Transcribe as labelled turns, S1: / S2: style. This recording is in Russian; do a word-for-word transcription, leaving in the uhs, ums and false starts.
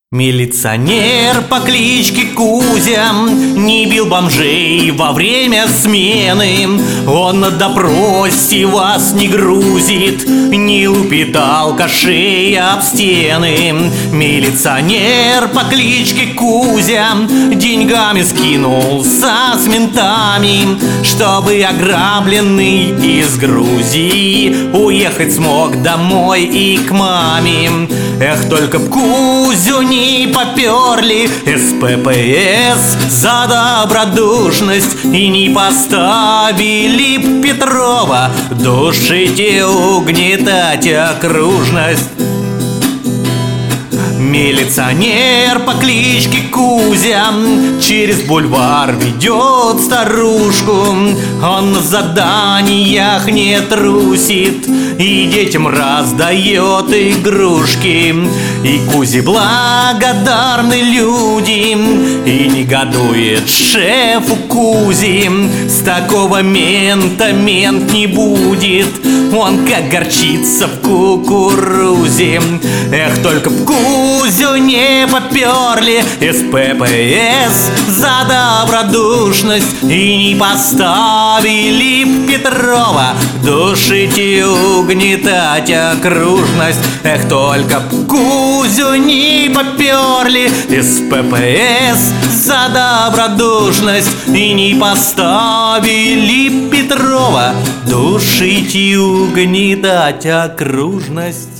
S1: Милиционер по кличке Кузя не бил бомжей во время смены. Он на допросе вас не грузит, не лупит алкашей об стены. Милиционер по кличке Кузя деньгами скинулся с ментами, чтобы ограбленный из Грузии уехать смог домой и к маме. Эх, только б Кузю не поперли эс пэ пэ эс за добродушность и не поставили б Петрова душить и угнетать окружность. Милиционер по кличке Кузя через бульвар ведет старушку. Он на заданиях не трусит и детям раздает игрушки. И Кузе благодарны люди, и негодует шефу Кузи. С такого мента мент не будет, он как горчица в кукурузе. Эх, только б Кузю не поперли эс пэ пэ эс за добродушность и не поставили б Петрова душить и угнетать окружность. Эх, только б Кузю не поперли эс пэ пэ эс за добродушность и не поставили б Петрова душить и угнетать окружность.